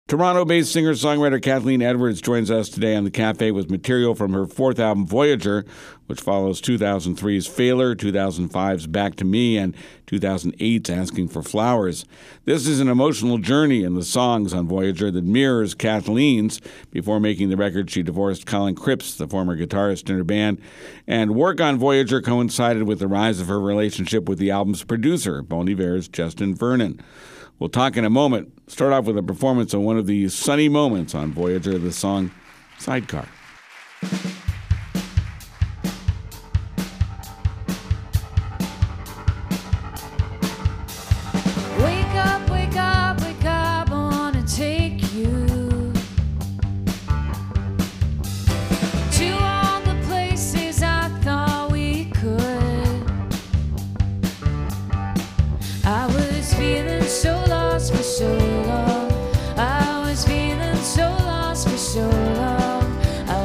Toronto-based singer-songwriter Kathleen Edwards joins us today on the Cafe with material from her fourth album, Voyager, which follows 2003's Failure, 2005's Back to Me, and 2008's Asking for Flowers. This is an emotional journey in the songs on Voyager that mirrors Kathleen's. Before making the record, she divorced Colin Cripps, the former guitarist in her band, and work on Voyager coincided with the rise of her relationship with the album's producer, Bon Iver's Justin Vernon. We'll talk in a moment. Start off with a performance of one of the sunny moments on Voyager, the song Sidecar. Wake up, wake up, wake up, I wanna take you to all the places I thought we could. I was feeling so lost for so long. I was feeling so lost for so long. I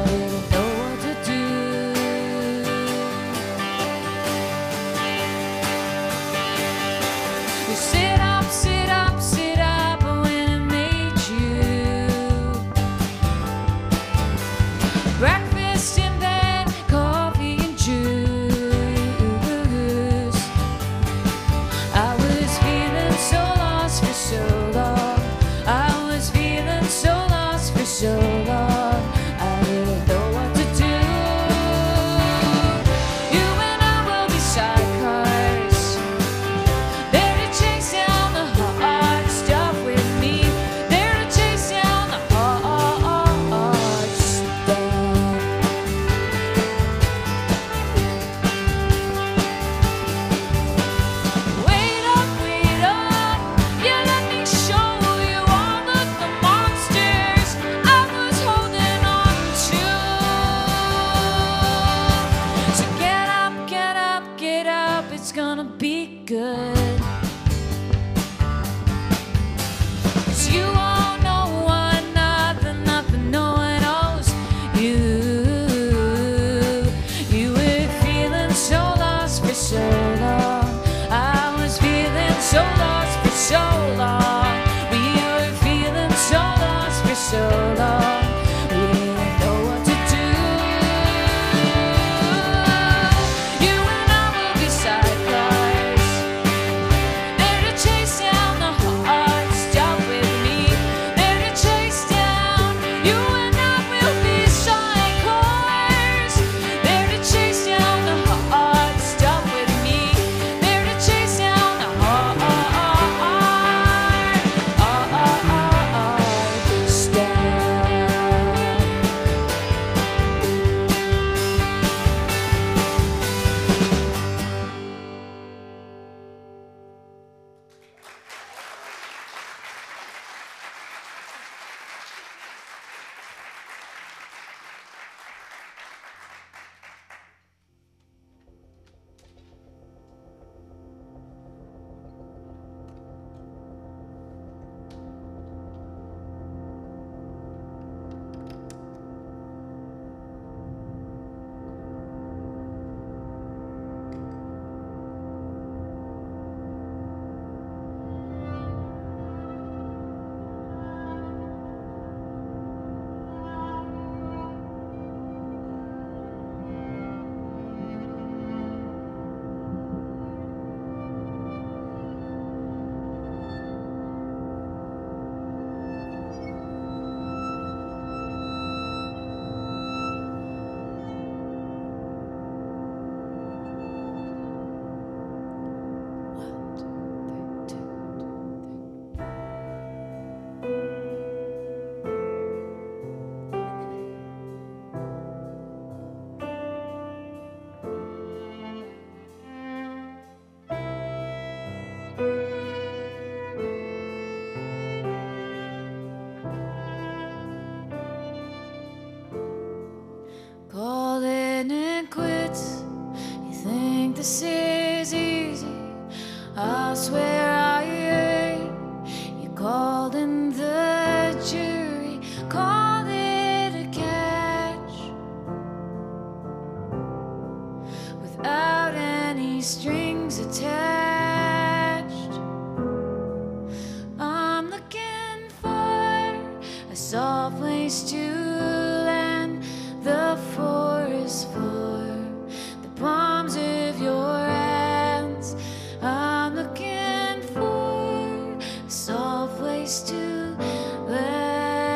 soft place to land. The forest for the palms of your hands. I'm looking for a soft place to land.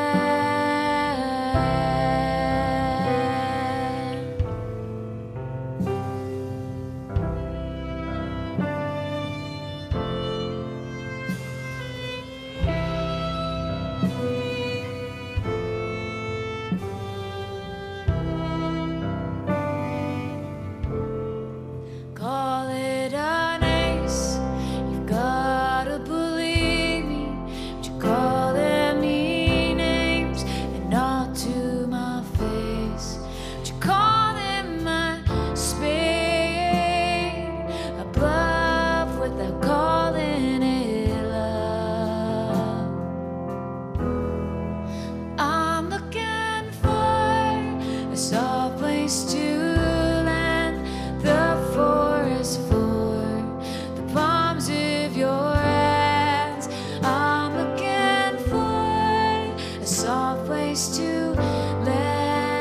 Call it an ace. You've gotta believe me. But you call them me names and not to my face. But you call them my spade above without calling it love. I'm looking for a soft place to land. The forest for the palms of your hands. I'm looking for a soft place to land.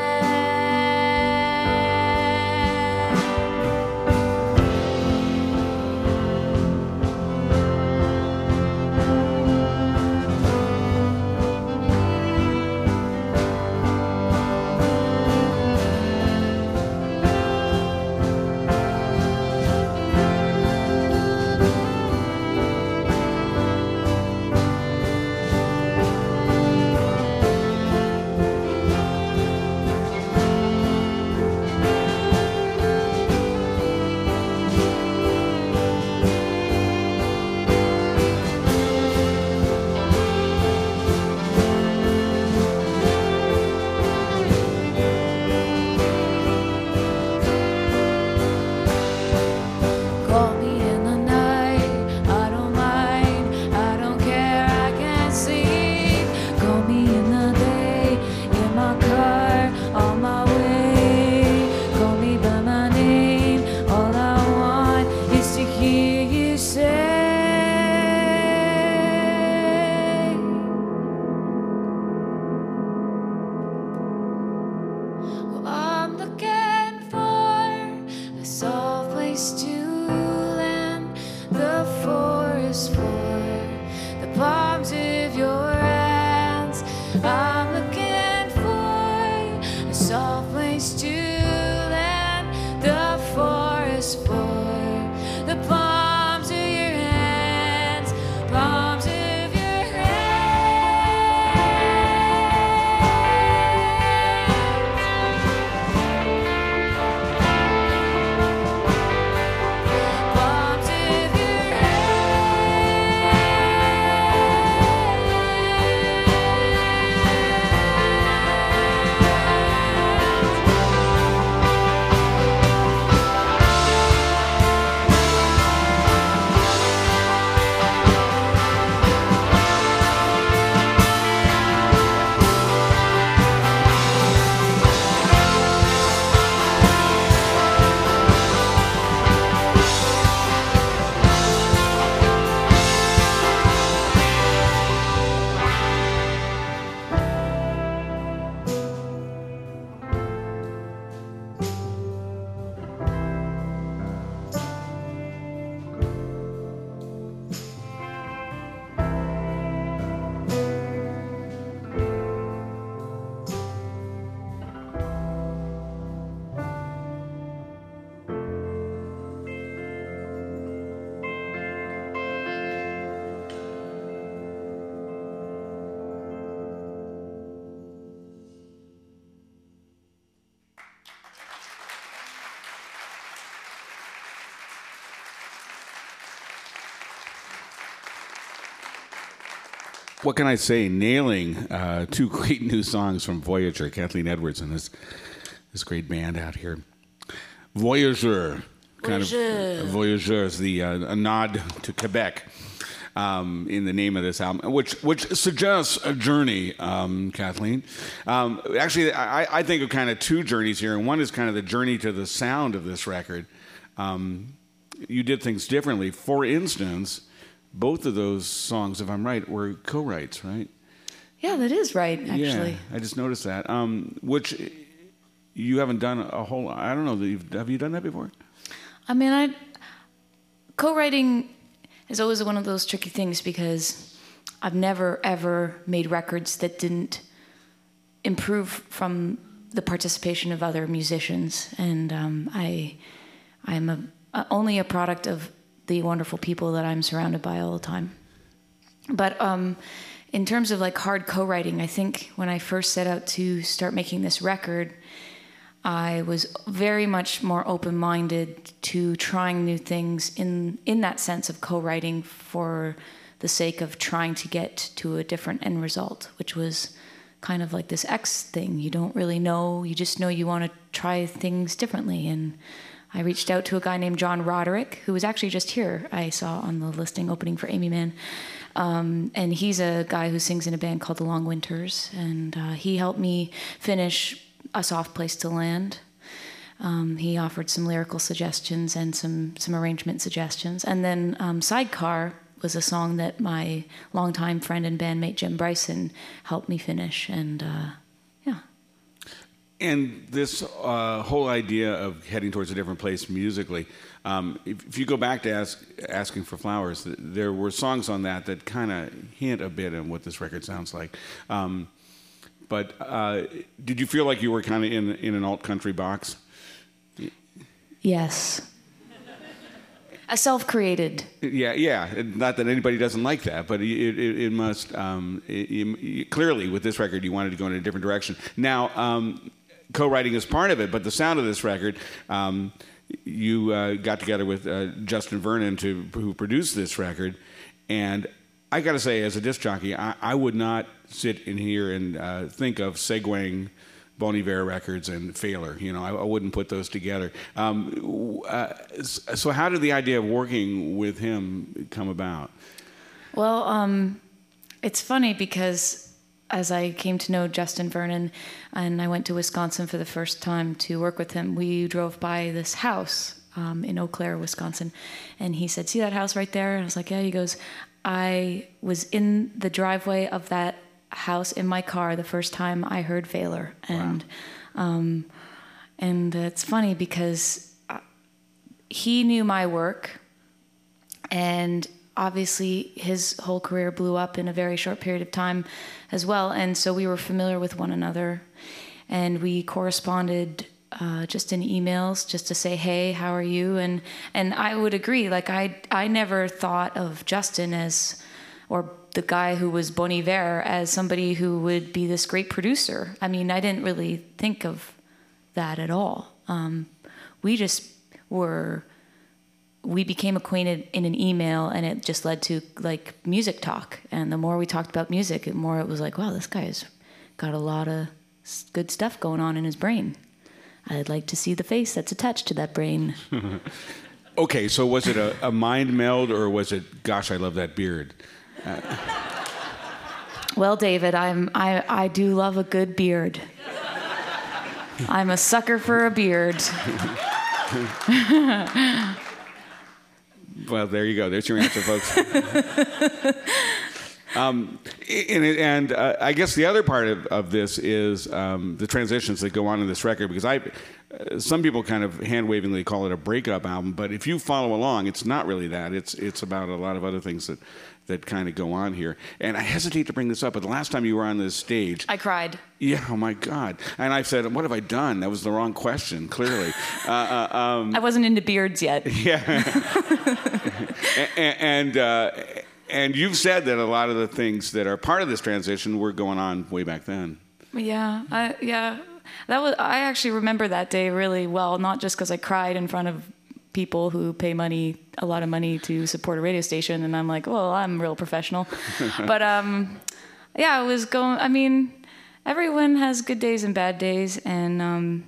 Call me in the night, I don't mind, I don't care, I can't sleep. Call me in the day, in my car, on my way. Call me by my name, all I want is to hear you say. Well, I'm looking for a soft place to land. The forest for the palms of your hands. I'm looking for a soft place to land. The forest for the palms of your hands. Palms of your hands. Palms of your What can I say? Nailing two great new songs from Voyager, Kathleen Edwards and this great band out here. Voyager. Voyager is a nod to Quebec in the name of this album, which suggests a journey, Kathleen. Actually, I think of kind of two journeys here, and one is kind of the journey to the sound of this record. You did things differently. For instance, both of those songs, if I'm right, were co-writes, right? Yeah, that is right, actually. Yeah, I just noticed that. Which you haven't done a whole. I don't know. Have you done that before? I mean, co-writing is always one of those tricky things because I've never ever made records that didn't improve from the participation of other musicians, and I'm only a product of the wonderful people that I'm surrounded by all the time. But in terms of like hard co-writing, I think when I first set out to start making this record, I was very much more open-minded to trying new things in that sense of co-writing for the sake of trying to get to a different end result, which was kind of like this X thing. You don't really know, you just know you want to try things differently. And I reached out to a guy named John Roderick, who was actually just here, I saw on the listing opening for Amy Mann. And he's a guy who sings in a band called The Long Winters, and he helped me finish A Soft Place to Land. He offered some lyrical suggestions and some arrangement suggestions. And then Sidecar was a song that my longtime friend and bandmate Jim Bryson helped me finish, and yeah. And this whole idea of heading towards a different place musically, if you go back to Asking for Flowers, there were songs on that kind of hint a bit at what this record sounds like. But did you feel like you were kind of in an alt-country box? Yes. A self-created. Yeah. Not that anybody doesn't like that, but it must... clearly, with this record, you wanted to go in a different direction. Now, co-writing is part of it, but the sound of this record, you got together with Justin Vernon, who produced this record, and I got to say, as a disc jockey, I would not sit in here and think of segueing Bon Iver records and Failure. You know, I wouldn't put those together. So how did the idea of working with him come about? Well, it's funny because as I came to know Justin Vernon and I went to Wisconsin for the first time to work with him, we drove by this house in Eau Claire, Wisconsin. And he said, "See that house right there?" And I was like, "Yeah." He goes, "I was in the driveway of that house in my car the first time I heard Failure." And wow. And it's funny because he knew my work, and obviously his whole career blew up in a very short period of time as well, and so we were familiar with one another, and we corresponded just in emails, just to say, "Hey, how are you?" And I would agree, like I never thought of Justin as, or the guy who was Bon Iver, as somebody who would be this great producer. I mean, I didn't really think of that at all. We became acquainted in an email, and it just led to like music talk. And the more we talked about music, the more it was like, wow, this guy's got a lot of good stuff going on in his brain. I'd like to see the face that's attached to that brain. Okay, so was it a mind meld, or was it, gosh, I love that beard? Well, David, I do love a good beard. I'm a sucker for a beard. Well, there you go. There's your answer, folks. I guess the other part of this is the transitions that go on in this record, because some people kind of hand-wavingly call it a breakup album, but if you follow along, it's not really that. It's about a lot of other things that kind of go on here. And I hesitate to bring this up, but the last time you were on this stage... I cried. Yeah, oh my God. And I said, what have I done? That was the wrong question, clearly. I wasn't into beards yet. Yeah. And you've said that a lot of the things that are part of this transition were going on way back then. Yeah. I actually remember that day really well, not just because I cried in front of people who pay a lot of money to support a radio station, and I'm like, well, I'm real professional. But yeah, it was going. I mean, everyone has good days and bad days, and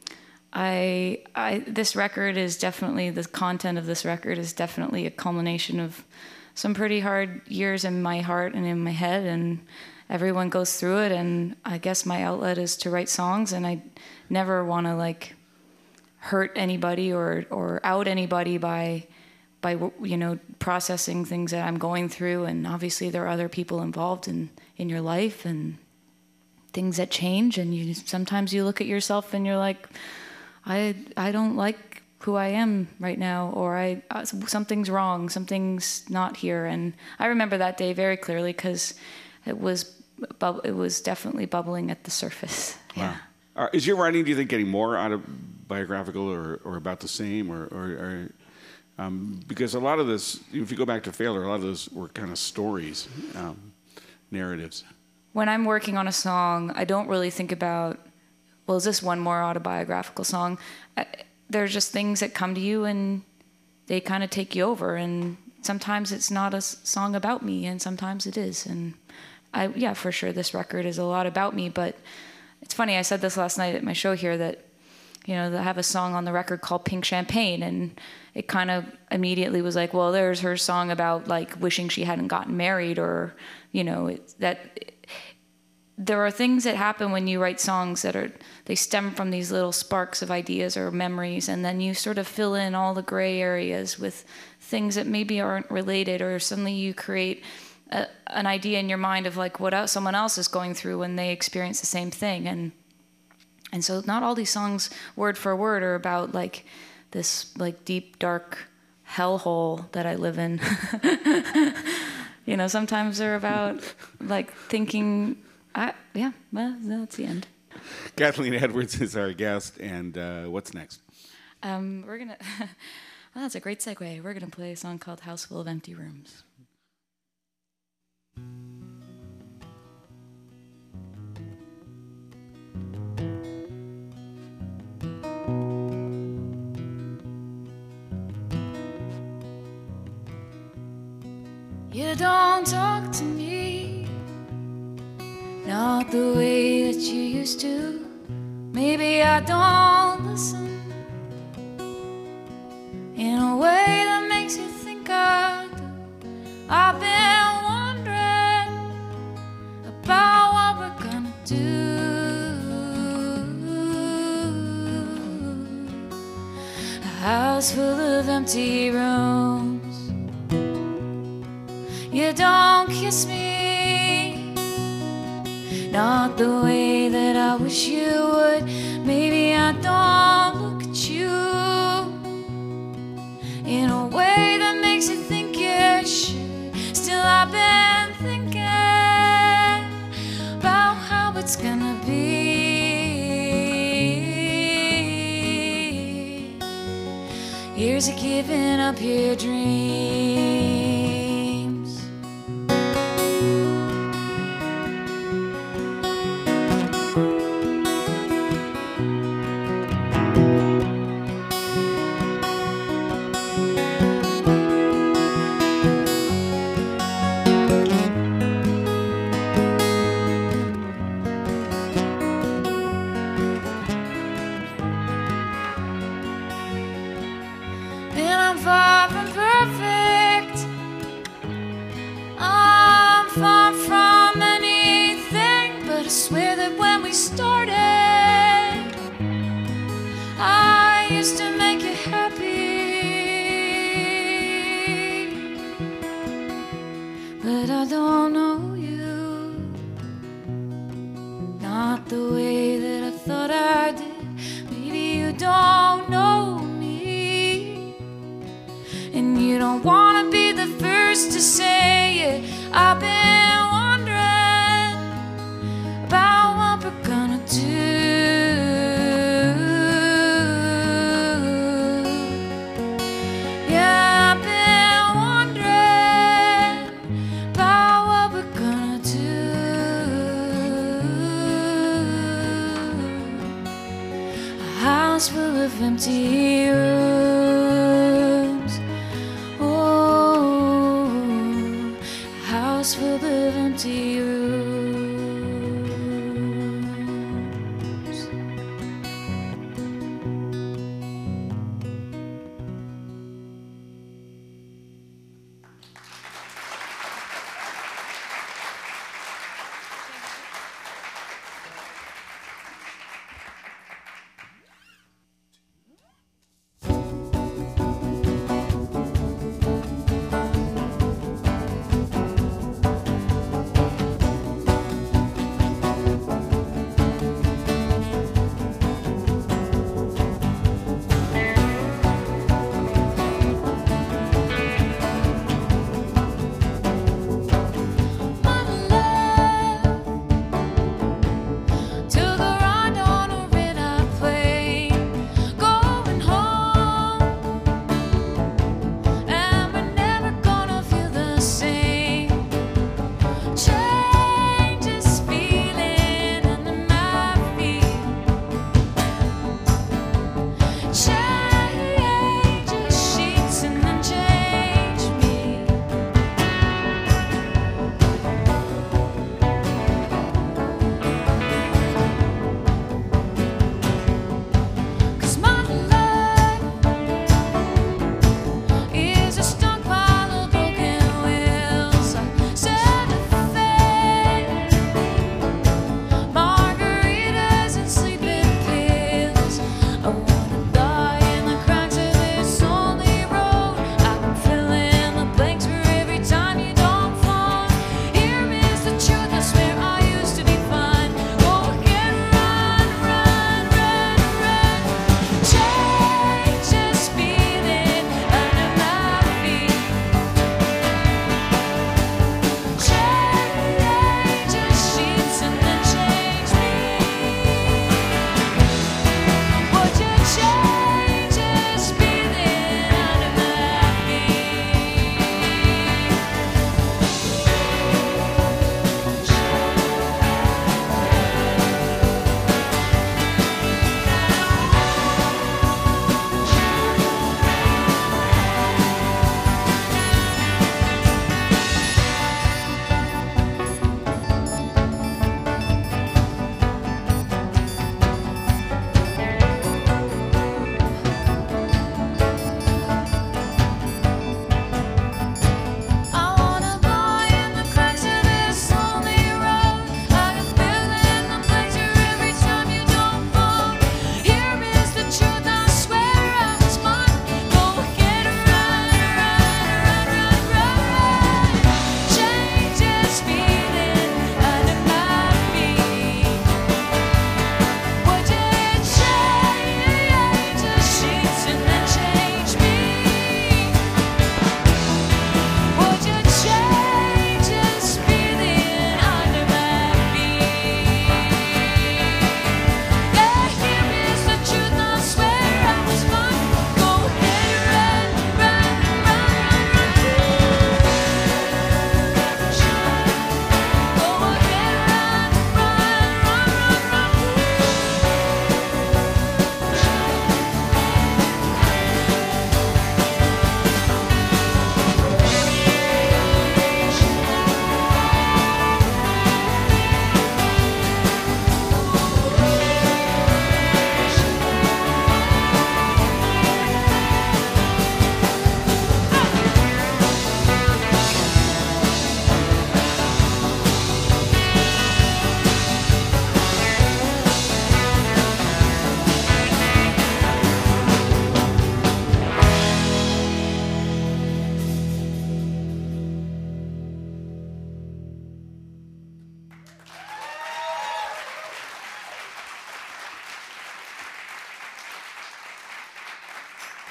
this record is definitely, the content of this record is definitely a culmination of some pretty hard years in my heart and in my head, and everyone goes through it, and I guess my outlet is to write songs, and I never want to like hurt anybody or out anybody by by processing things that I'm going through, and obviously there are other people involved in your life and things that change, and sometimes you look at yourself and you're like, I don't like who I am right now, or something's wrong, something's not here. And I remember that day very clearly because it was definitely bubbling at the surface. Wow. Yeah. Is your writing, do you think, getting more autobiographical or about the same, or because a lot of this, if you go back to Failure, a lot of those were kind of stories, narratives. When I'm working on a song, I don't really think about, well, is this one more autobiographical song? There's just things that come to you and they kind of take you over. And sometimes it's not a song about me, and sometimes it is. And for sure, this record is a lot about me. But it's funny, I said this last night at my show here that, I have a song on the record called Pink Champagne, and it kind of immediately was like, well, there's her song about like wishing she hadn't gotten married, or, there are things that happen when you write songs they stem from these little sparks of ideas or memories, and then you sort of fill in all the gray areas with things that maybe aren't related, or suddenly you create an idea in your mind of like what someone else is going through when they experience the same thing. And so not all these songs word for word are about like this like deep, dark hellhole that I live in. Sometimes they're about like thinking, well, that's the end. Kathleen Edwards is our guest, and what's next? We're gonna, well, that's a great segue. We're gonna play a song called House Full of Empty Rooms. You don't talk to me, not the way that you used to. Maybe I don't listen in a way that makes you think I do. I've been wondering about what we're gonna do. A house full of empty rooms. You don't kiss me, not the way that I wish you would. Maybe I don't look at you in a way that makes you think you should. Still I've been thinking about how it's gonna be. Years of giving up your dreams. Empty rooms, oh, a house full of empty rooms.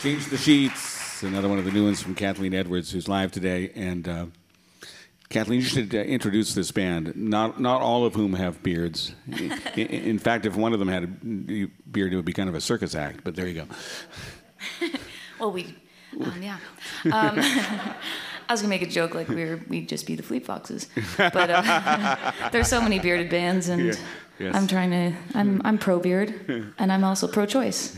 Change the Sheets, another one of the new ones from Kathleen Edwards, who's live today. And Kathleen, you should introduce this band. Not all of whom have beards. In fact, if one of them had a beard, it would be kind of a circus act. But there you go. Well, yeah. I was gonna make a joke like we'd just be the Fleet Foxes, but there's so many bearded bands, and yeah, yes. I'm pro beard, and I'm also pro choice.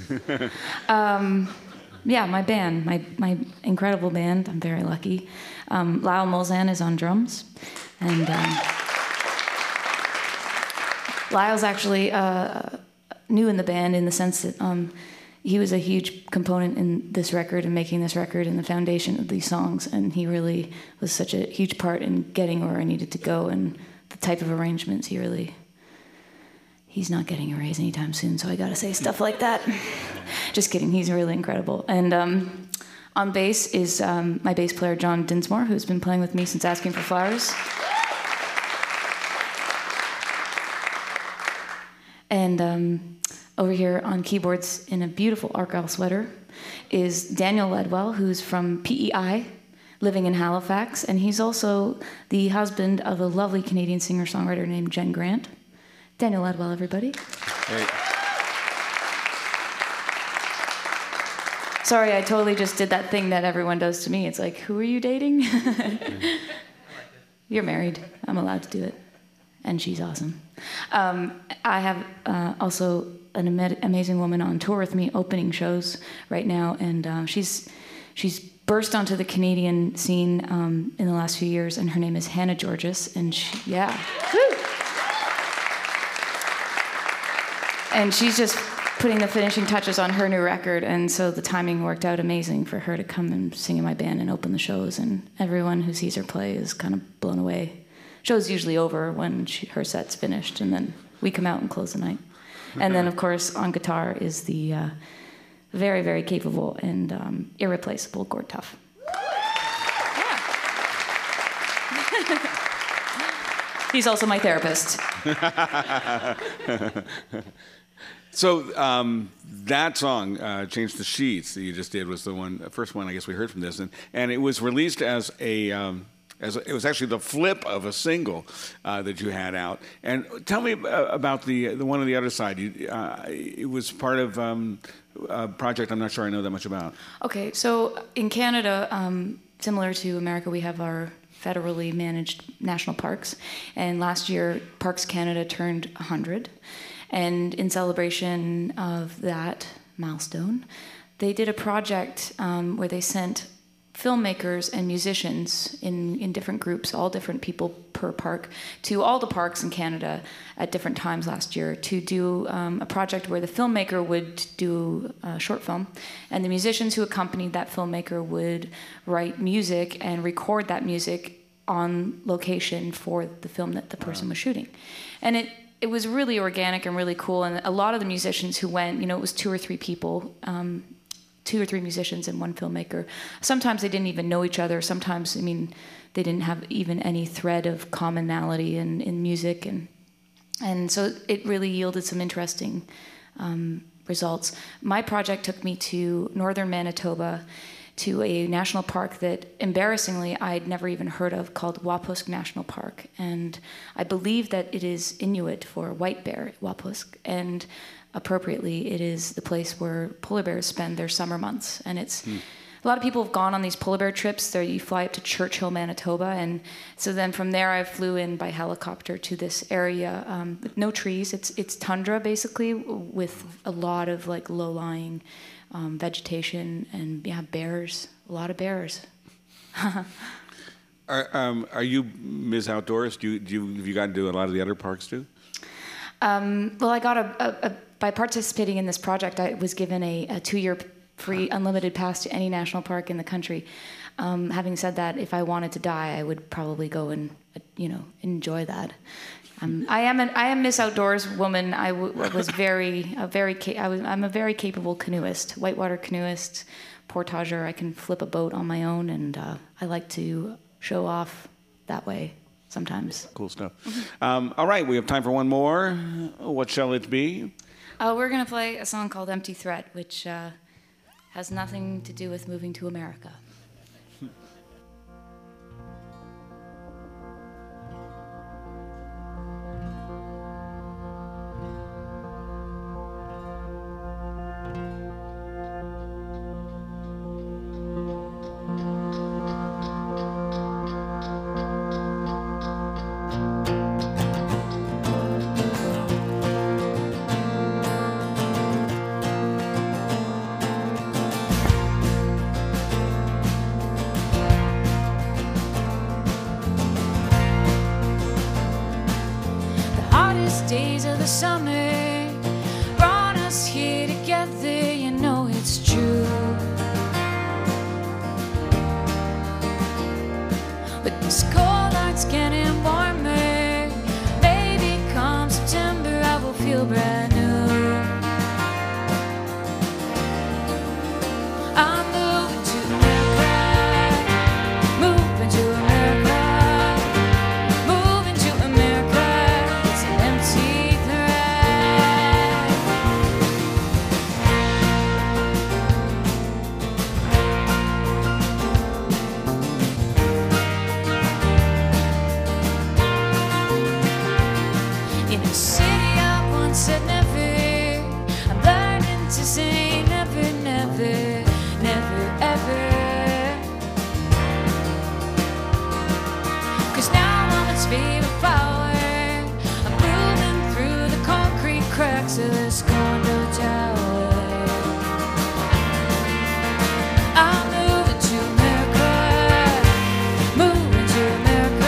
Yeah, my band, my incredible band. I'm very lucky. Lyle Molzan is on drums, and Lyle's actually new in the band in the sense that he was a huge component in this record and making this record and the foundation of these songs, and he really was such a huge part in getting where I needed to go and the type of arrangements he's not getting a raise anytime soon, so I gotta say stuff like that. Just kidding, he's really incredible. And on bass is my bass player, John Dinsmore, who's been playing with me since Asking for Flowers. And over here on keyboards in a beautiful Argyle sweater is Daniel Ledwell, who's from PEI, living in Halifax, and he's also the husband of a lovely Canadian singer-songwriter named Jen Grant. Daniel Ledwell, everybody. Hey. Sorry, I totally just did that thing that everyone does to me. It's like, who are you dating? You're married. I'm allowed to do it. And she's awesome. I have also an amazing woman on tour with me opening shows right now, and she's burst onto the Canadian scene in the last few years, and her name is Hannah Georges, and Woo! And she's just putting the finishing touches on her new record, and so the timing worked out amazing for her to come and sing in my band and open the shows, and everyone who sees her play is kind of blown away. Show's usually over when her set's finished, and then we come out and close the night. And then, of course, on guitar is the very, very capable and irreplaceable Gord Tuff. Yeah. He's also my therapist. So that song, "Change the Sheets," that you just did was the first one I guess we heard from this, and it was released as a. It was actually the flip of a single that you had out. And tell me about the one on the other side. It was part of a project I'm not sure I know that much about. Okay, so in Canada, similar to America, we have our federally managed national parks. And last year, Parks Canada turned 100. And in celebration of that milestone, they did a project where they sent filmmakers and musicians in different groups, all different people per park, to all the parks in Canada at different times last year to do a project where the filmmaker would do a short film, and the musicians who accompanied that filmmaker would write music and record that music on location for the film that the person was shooting. And it was really organic and really cool, and a lot of the musicians who went, it was 2 or 3 people, 2 or 3 musicians and 1 filmmaker. Sometimes they didn't even know each other. Sometimes, they didn't have even any thread of commonality in music. And so it really yielded some interesting results. My project took me to northern Manitoba to a national park that, embarrassingly, I'd never even heard of, called Wapusk National Park. And I believe that it is Inuit for white bear, Wapusk. And appropriately, it is the place where polar bears spend their summer months. And it's a lot of people have gone on these polar bear trips. There, you fly up to Churchill, Manitoba, and so then from there I flew in by helicopter to this area with no trees. It's tundra basically, with a lot of like low-lying vegetation and bears. A lot of bears. Are you Ms. Outdoors? Have you gotten to do a lot of the other parks too? Well, I got by participating in this project, I was given a 2-year free unlimited pass to any national park in the country. Having said that, if I wanted to die, I would probably go and enjoy that. I am Miss Outdoors woman. I'm a very capable canoeist, whitewater canoeist, portager. I can flip a boat on my own, and I like to show off that way sometimes. Cool stuff. All right, we have time for one more. What shall it be? We're going to play a song called Empty Threat, which has nothing to do with moving to America. Days of the summer brought us here together, you know it's true. But this cold night's getting warmer. Maybe come September I will feel brand new. I'm moving to America, moving to America. In a city I once said never, I'm learning to say never, never, never, ever. 'Cause now I'm its favorite flower. I'm moving through the concrete cracks of this condo tower. I'm moving to America, moving to America.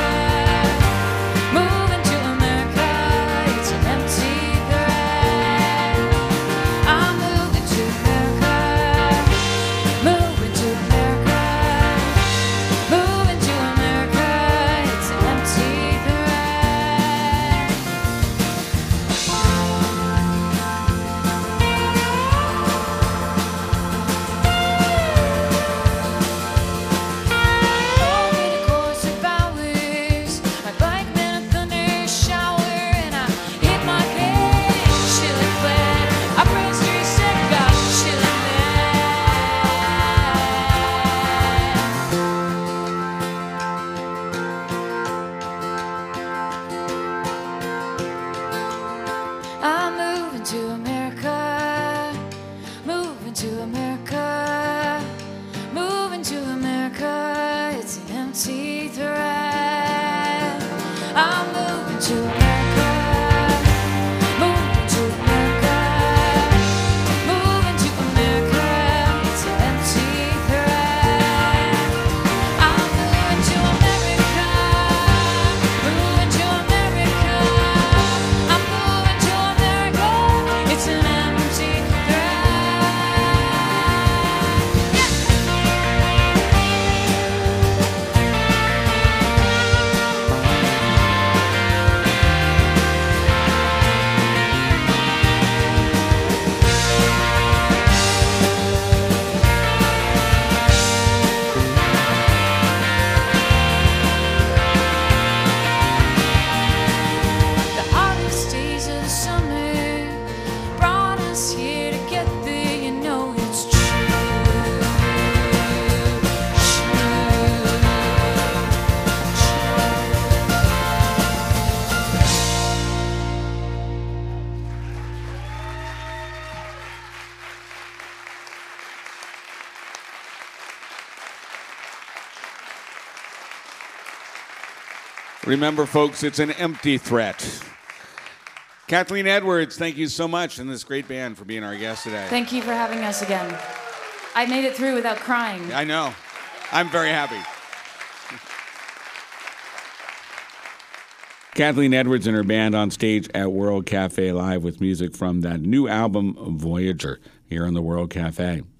I'm moving to America, moving to America, moving to America, it's an empty threat. I'm moving to America, moving to America, moving to America, it's an empty threat. I'm moving to America, moving to America. I'm moving to America, it's an empty threat. Yeah. The hottest days of the summer brought us here together, you know it's true. Remember, folks, it's an empty threat. Kathleen Edwards, thank you so much, and this great band for being our guest today. Thank you for having us again. I made it through without crying. I know. I'm very happy. Kathleen Edwards and her band on stage at World Cafe Live with music from that new album, Voyager, here on the World Cafe.